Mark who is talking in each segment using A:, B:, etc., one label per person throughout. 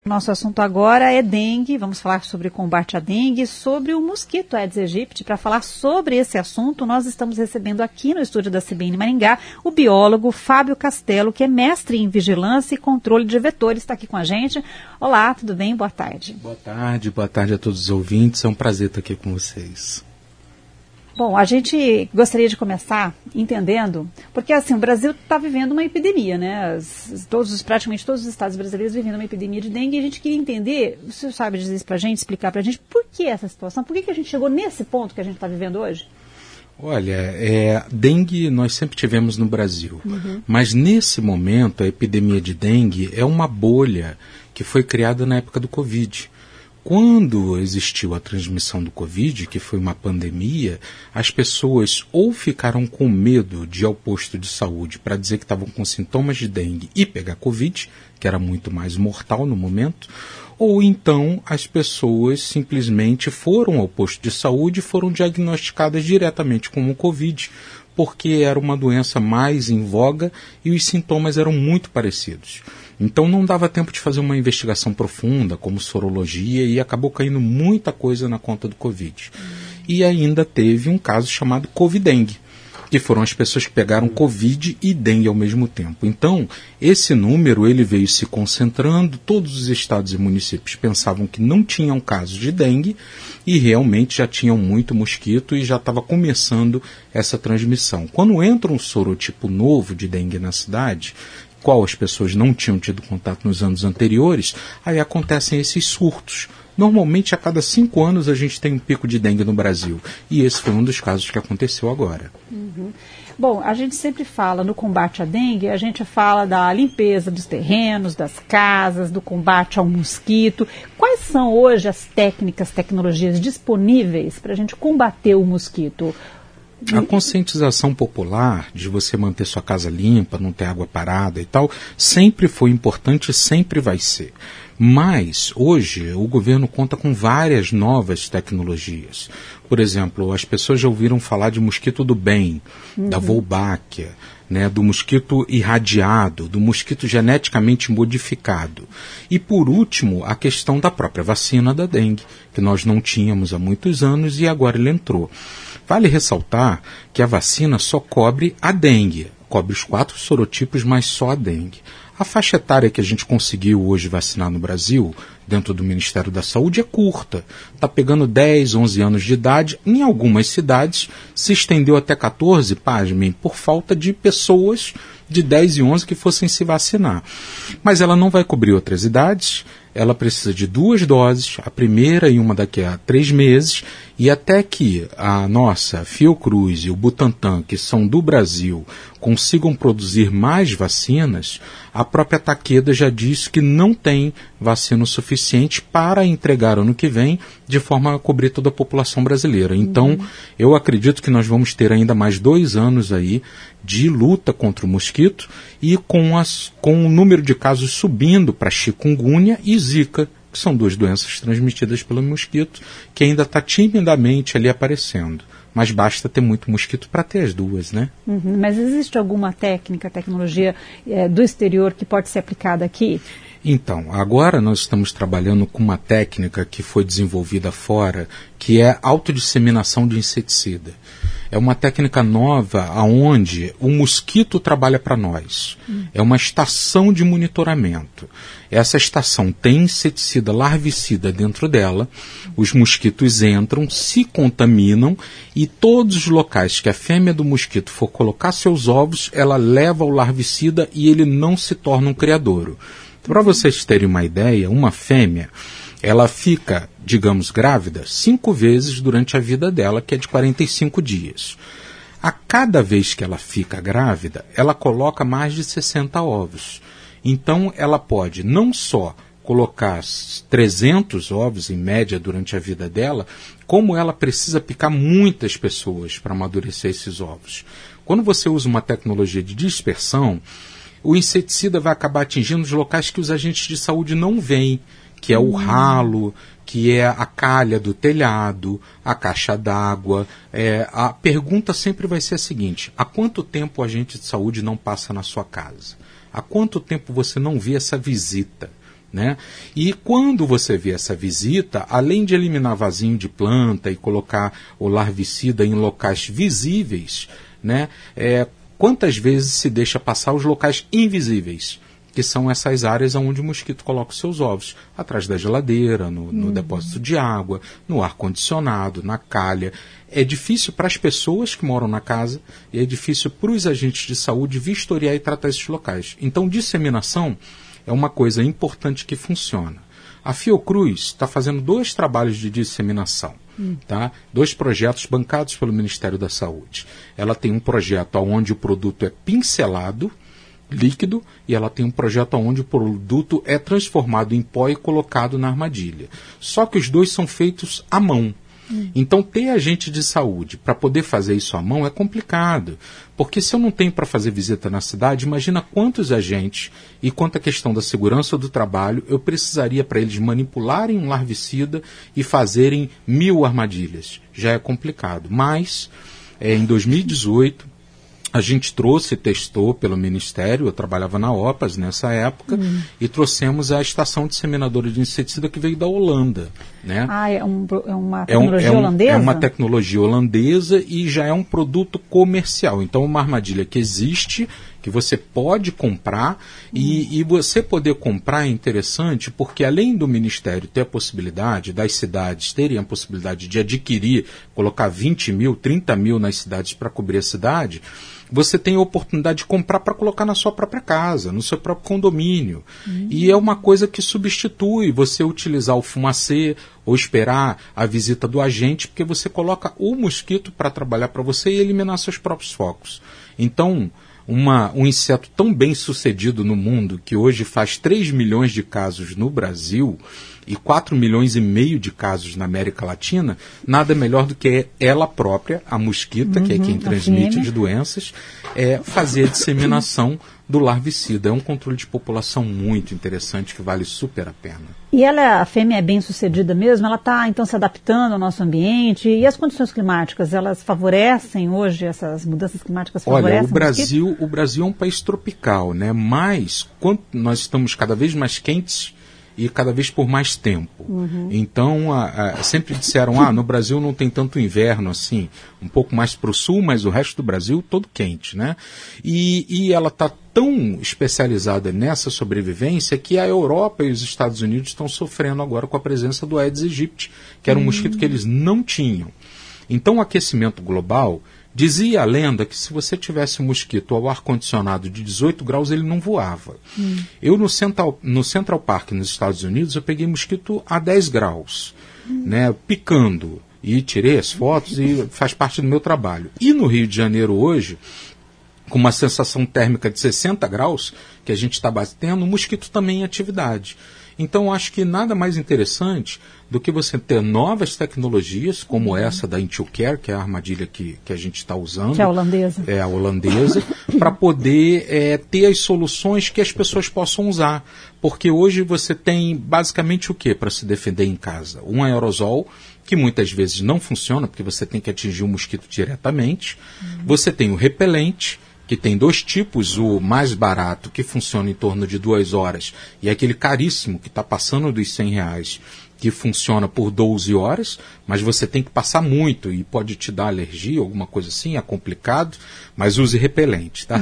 A: Nosso assunto agora é dengue. Vamos falar sobre combate à dengue, sobre o mosquito Aedes aegypti. Para falar sobre esse assunto, nós estamos recebendo aqui no estúdio da CBN Maringá o biólogo Fábio Castelo, que é mestre em vigilância e controle de vetores. Está aqui com a gente. Olá, tudo bem? Boa tarde.
B: Boa tarde a todos os ouvintes. É um prazer estar aqui com vocês.
A: Bom, a gente gostaria de começar entendendo, porque assim, o Brasil está vivendo uma epidemia, né? Praticamente todos os estados brasileiros vivendo uma epidemia de dengue, e a gente queria entender, o senhor sabe dizer isso para a gente, explicar para a gente, por que essa situação, por que a gente chegou nesse ponto que a gente está vivendo hoje?
B: Olha, dengue nós sempre tivemos no Brasil, mas nesse momento a epidemia de dengue é uma bolha que foi criada na época do Covid. Quando existiu a transmissão do Covid, que foi uma pandemia, as pessoas ou ficaram com medo de ir ao posto de saúde para dizer que estavam com sintomas de dengue e pegar Covid, que era muito mais mortal no momento, ou então as pessoas simplesmente foram ao posto de saúde e foram diagnosticadas diretamente com o Covid, porque era uma doença mais em voga e os sintomas eram muito parecidos. Então não dava tempo de fazer uma investigação profunda, como sorologia, e acabou caindo muita coisa na conta do Covid. E ainda teve um caso chamado Covidengue, que foram as pessoas que pegaram Covid e dengue ao mesmo tempo. Então, esse número ele veio se concentrando, todos os estados e municípios pensavam que não tinham casos de dengue, e realmente já tinham muito mosquito e já estava começando essa transmissão. Quando entra um sorotipo novo de dengue na cidade, qual as pessoas não tinham tido contato nos anos anteriores, aí acontecem esses surtos. Normalmente, a cada 5 anos, a gente tem um pico de dengue no Brasil. E esse foi um dos casos que aconteceu agora.
A: Bom, a gente sempre fala no combate à dengue, a gente fala da limpeza dos terrenos, das casas, do combate ao mosquito. Quais são hoje as tecnologias disponíveis para a gente combater o mosquito?
B: A conscientização popular de você manter sua casa limpa, não ter água parada e tal, sempre foi importante e sempre vai ser. Mas, hoje, o governo conta com várias novas tecnologias. Por exemplo, as pessoas já ouviram falar de mosquito do bem, da Wolbachia, né, do mosquito irradiado, do mosquito geneticamente modificado. E, por último, a questão da própria vacina da dengue, que nós não tínhamos há muitos anos e agora ele entrou. Vale ressaltar que a vacina só cobre a dengue, cobre os 4 sorotipos, mas só a dengue. A faixa etária que a gente conseguiu hoje vacinar no Brasil, dentro do Ministério da Saúde, é curta. Está pegando 10, 11 anos de idade. Em algumas cidades se estendeu até 14, pasmem, por falta de pessoas de 10 e 11 que fossem se vacinar. Mas ela não vai cobrir outras idades. Ela precisa de 2 doses, a primeira e uma daqui a 3 meses, e até que a nossa Fiocruz e o Butantan, que são do Brasil, consigam produzir mais vacinas, a própria Takeda já disse que não tem vacina suficiente para entregar ano que vem, de forma a cobrir toda a população brasileira. Então, eu acredito que nós vamos ter ainda mais 2 anos aí de luta contra o mosquito, e com o número de casos subindo para chikungunya e zika, que são 2 doenças transmitidas pelo mosquito, que ainda está timidamente ali aparecendo. Mas basta ter muito mosquito para ter as 2, né?
A: Mas existe alguma tecnologia do exterior que pode ser aplicada aqui?
B: Então, agora nós estamos trabalhando com uma técnica que foi desenvolvida fora, que é autodisseminação de inseticida. É uma técnica nova onde o mosquito trabalha para nós. É uma estação de monitoramento. Essa estação tem inseticida larvicida dentro dela, os mosquitos entram, se contaminam e todos os locais que a fêmea do mosquito for colocar seus ovos, ela leva o larvicida e ele não se torna um criadouro. Para vocês terem uma ideia, uma fêmea, ela fica, digamos, grávida 5 vezes durante a vida dela, que é de 45 dias. A cada vez que ela fica grávida, ela coloca mais de 60 ovos. Então, ela pode não só colocar 300 ovos, em média, durante a vida dela, como ela precisa picar muitas pessoas para amadurecer esses ovos. Quando você usa uma tecnologia de dispersão, o inseticida vai acabar atingindo os locais que os agentes de saúde não veem, que é o ralo, que é a calha do telhado, a caixa d'água. A pergunta sempre vai ser a seguinte: há quanto tempo o agente de saúde não passa na sua casa? Há quanto tempo você não vê essa visita? né? E quando você vê essa visita, além de eliminar vasinho de planta e colocar o larvicida em locais visíveis, né? Quantas vezes se deixa passar os locais invisíveis, que são essas áreas onde o mosquito coloca os seus ovos, atrás da geladeira, no depósito de água, no ar-condicionado, na calha. É difícil para as pessoas que moram na casa e é difícil para os agentes de saúde vistoriar e tratar esses locais. Então, disseminação é uma coisa importante que funciona. A Fiocruz está fazendo 2 trabalhos de disseminação, tá? 2 projetos bancados pelo Ministério da Saúde. Ela tem um projeto onde o produto é pincelado, líquido, e ela tem um projeto onde o produto é transformado em pó e colocado na armadilha. Só que os 2 são feitos à mão. Então, ter agente de saúde para poder fazer isso à mão é complicado, porque se eu não tenho para fazer visita na cidade, imagina quantos agentes e quanta questão da segurança do trabalho eu precisaria para eles manipularem um larvicida e fazerem 1000 armadilhas. Já é complicado. Mas, em 2018, a gente trouxe e testou pelo Ministério, eu trabalhava na OPAS nessa época, e trouxemos a estação disseminadora de inseticida que veio da Holanda. Né?
A: É uma tecnologia holandesa?
B: É uma tecnologia holandesa e já é um produto comercial. Então, uma armadilha que existe, que você pode comprar, e você poder comprar é interessante porque além do Ministério ter a possibilidade, das cidades terem a possibilidade de adquirir, colocar 20 mil, 30 mil nas cidades para cobrir a cidade, você tem a oportunidade de comprar para colocar na sua própria casa, no seu próprio condomínio. E é uma coisa que substitui você utilizar o fumacê ou esperar a visita do agente, porque você coloca o mosquito para trabalhar para você e eliminar seus próprios focos. Então, um inseto tão bem sucedido no mundo, que hoje faz 3 milhões de casos no Brasil e 4 milhões e meio de casos na América Latina, nada melhor do que ela própria, a mosquita, que é quem transmite as doenças, fazer a disseminação do larvicida. É um controle de população muito interessante que vale super a pena.
A: E a fêmea é bem sucedida mesmo? Ela está, então, se adaptando ao nosso ambiente? E as condições climáticas, elas favorecem hoje, essas mudanças climáticas favorecem?
B: Olha, o Brasil é um país tropical, né? Mas quando nós estamos cada vez mais quentes e cada vez por mais tempo. Então, sempre disseram, no Brasil não tem tanto inverno assim, um pouco mais para o sul, mas o resto do Brasil todo quente, né? E ela está tão especializada nessa sobrevivência que a Europa e os Estados Unidos estão sofrendo agora com a presença do Aedes aegypti, que era um mosquito que eles não tinham. Então, o aquecimento global, dizia a lenda que se você tivesse um mosquito ao ar-condicionado de 18 graus, ele não voava. Eu, no Central Park, nos Estados Unidos, eu peguei mosquito a 10 graus, né, picando, e tirei as fotos e faz parte do meu trabalho. E no Rio de Janeiro hoje, com uma sensação térmica de 60 graus, que a gente está batendo, o mosquito também em atividade. Então, acho que nada mais interessante do que você ter novas tecnologias, como essa da IntuCare, que é a armadilha que a gente está usando.
A: Que é a holandesa.
B: É a holandesa, para poder ter as soluções que as pessoas possam usar. Porque hoje você tem basicamente o que para se defender em casa? Um aerosol, que muitas vezes não funciona, porque você tem que atingir o mosquito diretamente. Você tem o repelente, que tem 2 tipos, o mais barato, que funciona em torno de 2 horas, e aquele caríssimo, que está passando dos R$100, que funciona por 12 horas, mas você tem que passar muito, e pode te dar alergia, alguma coisa assim, é complicado, mas use repelente, tá?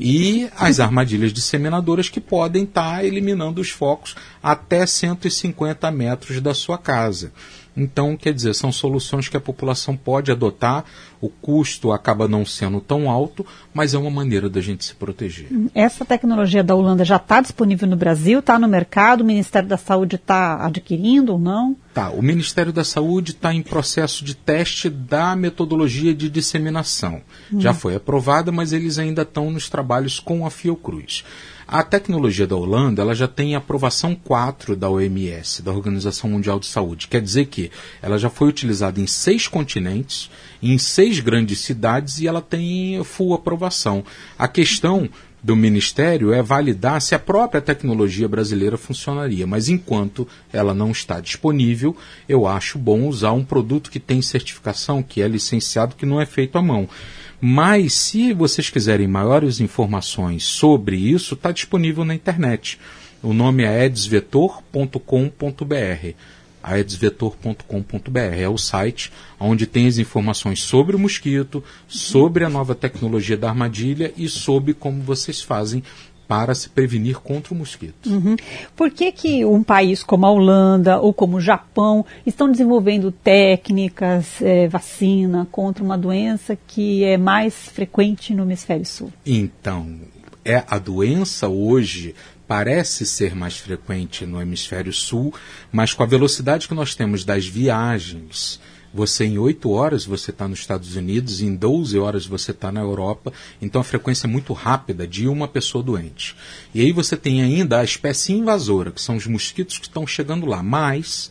B: E as armadilhas disseminadoras que podem estar eliminando os focos até 150 metros da sua casa. Então, quer dizer, são soluções que a população pode adotar, o custo acaba não sendo tão alto, mas é uma maneira da gente se proteger.
A: Essa tecnologia da Holanda já está disponível no Brasil, está no mercado, o Ministério da Saúde está adquirindo ou não?
B: Tá, o Ministério da Saúde está em processo de teste da metodologia de disseminação. Já foi aprovada, mas eles ainda estão nos trabalhos com a Fiocruz. A tecnologia da Holanda, ela já tem aprovação 4 da OMS, da Organização Mundial de Saúde. Quer dizer que ela já foi utilizada em 6 continentes, em 6 grandes cidades, e ela tem full aprovação. A questão do Ministério é validar se a própria tecnologia brasileira funcionaria, mas enquanto ela não está disponível, eu acho bom usar um produto que tem certificação, que é licenciado, que não é feito à mão. Mas, se vocês quiserem maiores informações sobre isso, está disponível na internet. O nome é aedesvetor.com.br. aedesvetor.com.br é o site onde tem as informações sobre o mosquito, sobre a nova tecnologia da armadilha e sobre como vocês fazem para se prevenir contra o mosquito.
A: Por que um país como a Holanda ou como o Japão estão desenvolvendo técnicas, vacina contra uma doença que é mais frequente no hemisfério sul?
B: Então, a doença hoje parece ser mais frequente no hemisfério sul, mas com a velocidade que nós temos das viagens, você em 8 horas você está nos Estados Unidos, em 12 horas você está na Europa, então a frequência é muito rápida de uma pessoa doente. E aí você tem ainda a espécie invasora, que são os mosquitos que estão chegando lá, mas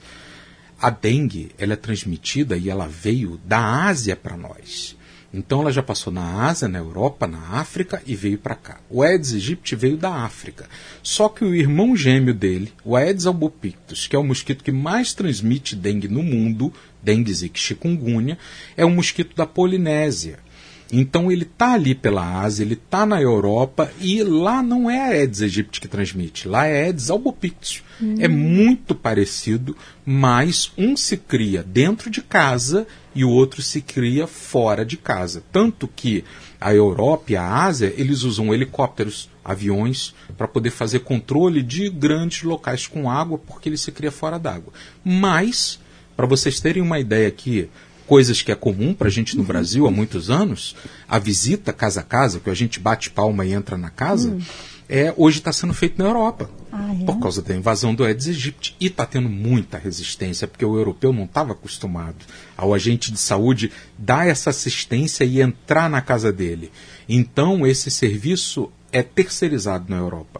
B: a dengue ela é transmitida e ela veio da Ásia para nós. Então ela já passou na Ásia, na Europa, na África e veio para cá. O Aedes aegypti veio da África. Só que o irmão gêmeo dele, o Aedes albopictus, que é o mosquito que mais transmite dengue no mundo, dengue, zika, chikungunya, é um mosquito da Polinésia. Então ele está ali pela Ásia, ele está na Europa e lá não é Aedes aegypti que transmite, lá é Aedes albopictus. É muito parecido, mas um se cria dentro de casa e o outro se cria fora de casa. Tanto que a Europa e a Ásia, eles usam helicópteros, aviões, para poder fazer controle de grandes locais com água, porque ele se cria fora d'água. Mas, para vocês terem uma ideia aqui, coisas que é comum para a gente no Brasil há muitos anos, a visita casa a casa, que a gente bate palma e entra na casa, hoje está sendo feito na Europa. Por causa da invasão do Aedes aegypti. E está tendo muita resistência, porque o europeu não estava acostumado ao agente de saúde dar essa assistência e entrar na casa dele. Então, esse serviço é terceirizado na Europa.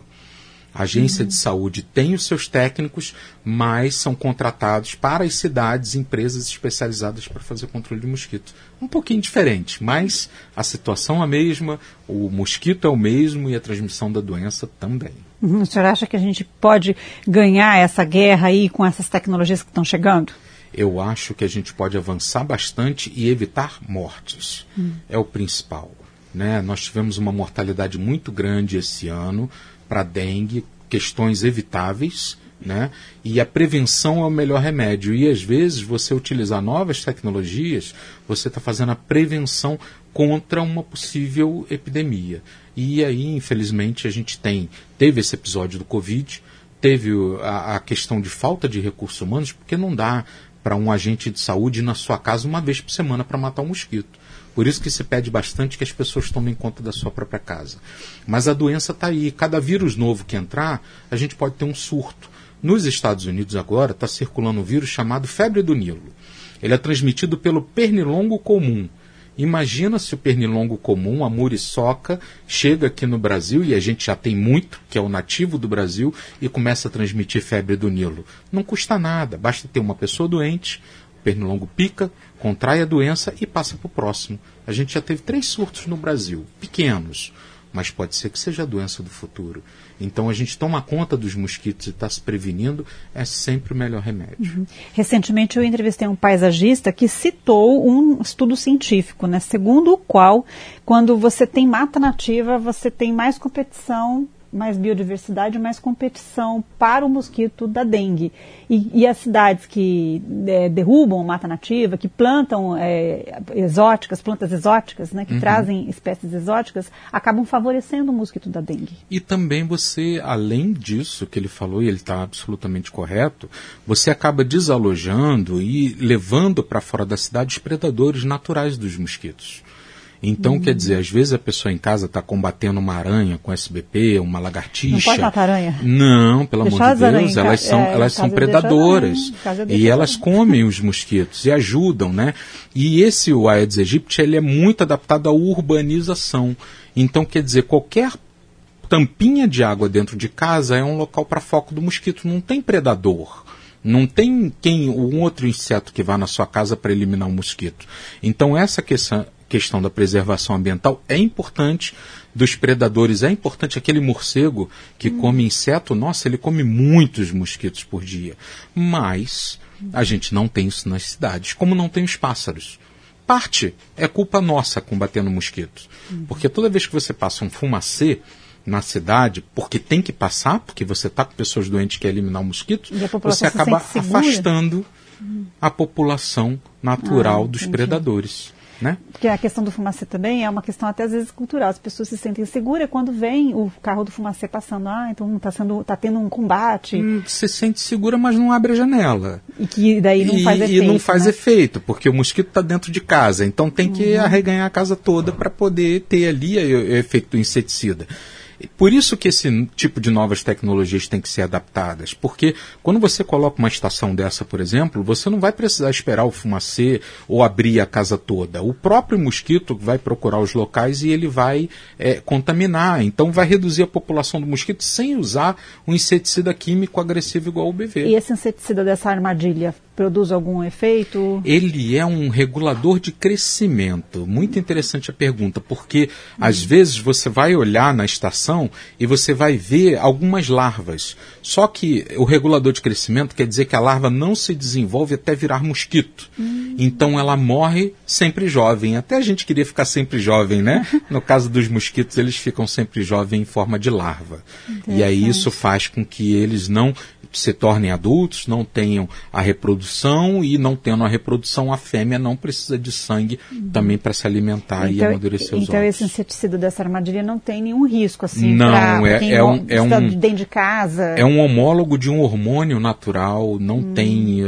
B: A agência de saúde tem os seus técnicos, mas são contratados para as cidades, empresas especializadas para fazer controle de mosquito. Um pouquinho diferente, mas a situação é a mesma, o mosquito é o mesmo e a transmissão da doença também.
A: O senhor acha que a gente pode ganhar essa guerra aí com essas tecnologias que estão chegando?
B: Eu acho que a gente pode avançar bastante e evitar mortes. É o principal. Né? Nós tivemos uma mortalidade muito grande esse ano para dengue, questões evitáveis, né? E a prevenção é o melhor remédio. E às vezes você utilizar novas tecnologias, você está fazendo a prevenção contra uma possível epidemia. E aí, infelizmente, a gente teve esse episódio do Covid, teve a questão de falta de recursos humanos, porque não dá para um agente de saúde ir na sua casa uma vez por semana para matar um mosquito. Por isso que se pede bastante que as pessoas tomem conta da sua própria casa. Mas a doença está aí. Cada vírus novo que entrar, a gente pode ter um surto. Nos Estados Unidos agora está circulando um vírus chamado febre do Nilo. Ele é transmitido pelo pernilongo comum. Imagina se o pernilongo comum, a muriçoca, chega aqui no Brasil, e a gente já tem muito, que é o nativo do Brasil, e começa a transmitir febre do Nilo. Não custa nada, basta ter uma pessoa doente, o pernilongo pica, contrai a doença e passa para o próximo. A gente já teve 3 surtos no Brasil, pequenos, mas pode ser que seja a doença do futuro. Então a gente toma conta dos mosquitos e está se prevenindo, é sempre o melhor remédio.
A: Recentemente eu entrevistei um paisagista que citou um estudo científico, né, segundo o qual, quando você tem mata nativa, você tem mais competição, mais biodiversidade, mais competição para o mosquito da dengue. E as cidades que derrubam mata nativa, que plantam plantas exóticas, né, que trazem espécies exóticas, acabam favorecendo o mosquito da dengue.
B: E também você, além disso que ele falou, e ele está absolutamente correto, você acaba desalojando e levando para fora da cidade os predadores naturais dos mosquitos. Então, quer dizer, às vezes a pessoa em casa está combatendo uma aranha com SBP, uma lagartixa. Não
A: pode matar aranha?
B: Não, pelo amor de Deus, elas são predadoras. E elas comem os mosquitos e ajudam, né? E o Aedes aegypti, ele é muito adaptado à urbanização. Então, quer dizer, qualquer tampinha de água dentro de casa é um local para foco do mosquito. Não tem predador. Não tem um outro inseto que vá na sua casa para eliminar um mosquito. Então, essa questão da preservação ambiental é importante, dos predadores é importante. Aquele morcego que come inseto, nossa, ele come muitos mosquitos por dia. Mas a gente não tem isso nas cidades, como não tem os pássaros. Parte é culpa nossa combatendo mosquitos. Porque toda vez que você passa um fumacê, na cidade, porque tem que passar, porque você está com pessoas doentes que quer eliminar o mosquito, você acaba afastando a população natural dos predadores. Né?
A: Porque a questão do fumacê também é uma questão até às vezes cultural. As pessoas se sentem seguras quando vem o carro do fumacê passando. Então tá tendo um combate.
B: Se sente segura, mas não abre a janela.
A: E que daí não faz efeito.
B: E não faz efeito, porque o mosquito está dentro de casa. Então tem que arreganhar a casa toda para poder ter ali o efeito do inseticida. Por isso que esse tipo de novas tecnologias têm que ser adaptadas, porque quando você coloca uma estação dessa, por exemplo, você não vai precisar esperar o fumacê ou abrir a casa toda. O próprio mosquito vai procurar os locais e ele vai contaminar. Então vai reduzir a população do mosquito sem usar um inseticida químico agressivo igual o BV.
A: E esse inseticida dessa armadilha produz algum efeito?
B: Ele é um regulador de crescimento. Muito interessante a pergunta, porque às vezes você vai olhar na estação e você vai ver algumas larvas. Só que o regulador de crescimento quer dizer que a larva não se desenvolve até virar mosquito. Então ela morre sempre jovem. Até a gente queria ficar sempre jovem, né? No caso dos mosquitos, eles ficam sempre jovens em forma de larva. E aí isso faz com que eles não se tornem adultos, não tenham a reprodução, e não tendo a reprodução, a fêmea não precisa de sangue também para se alimentar e amadurecer os
A: Então
B: ovos.
A: esse inseticida dessa armadilha não tem nenhum risco, assim,
B: não,
A: para quem está dentro de casa?
B: É um homólogo de um hormônio natural, não tem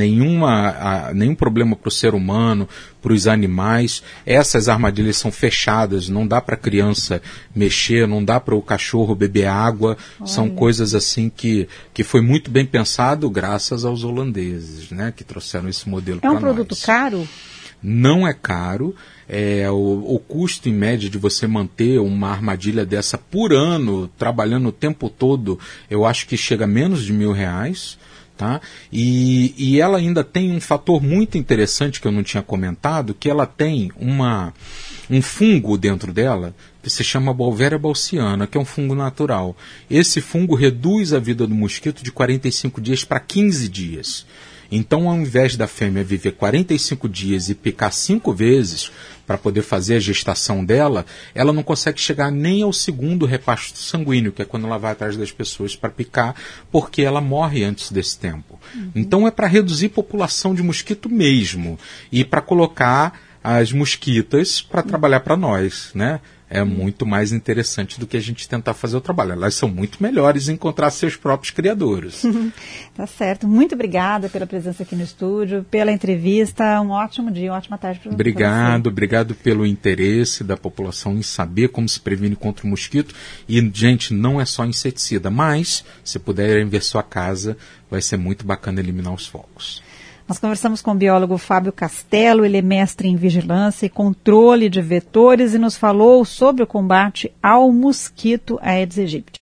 B: nenhum problema para o ser humano, para os animais. Essas armadilhas são fechadas, não dá para a criança mexer, não dá para o cachorro beber água. Olha. São coisas assim que foi muito bem pensado graças aos holandeses, né, que trouxeram esse modelo para nós.
A: É um produto caro?
B: Não é caro. O custo em média de você manter uma armadilha dessa por ano, trabalhando o tempo todo, eu acho que chega a menos de R$1.000. Tá? E ela ainda tem um fator muito interessante que eu não tinha comentado, que ela tem um fungo dentro dela que se chama Beauveria baumannii, que é um fungo natural. Esse fungo reduz a vida do mosquito de 45 dias para 15 dias. Então, ao invés da fêmea viver 45 dias e picar 5 vezes para poder fazer a gestação dela, ela não consegue chegar nem ao segundo repasto sanguíneo, que é quando ela vai atrás das pessoas para picar, porque ela morre antes desse tempo. Então é para reduzir a população de mosquito mesmo, e para colocar as mosquitas para trabalhar para nós, né? É muito mais interessante do que a gente tentar fazer o trabalho. Elas são muito melhores em encontrar seus próprios criadores.
A: Tá certo. Muito obrigada pela presença aqui no estúdio, pela entrevista. Um ótimo dia, uma ótima tarde para você.
B: Obrigado pelo interesse da população em saber como se previne contra o mosquito. E, gente, não é só inseticida, mas, se puderem ver sua casa, vai ser muito bacana eliminar os focos.
A: Nós conversamos com o biólogo Fábio Castello, ele é mestre em vigilância e controle de vetores e nos falou sobre o combate ao mosquito Aedes aegypti.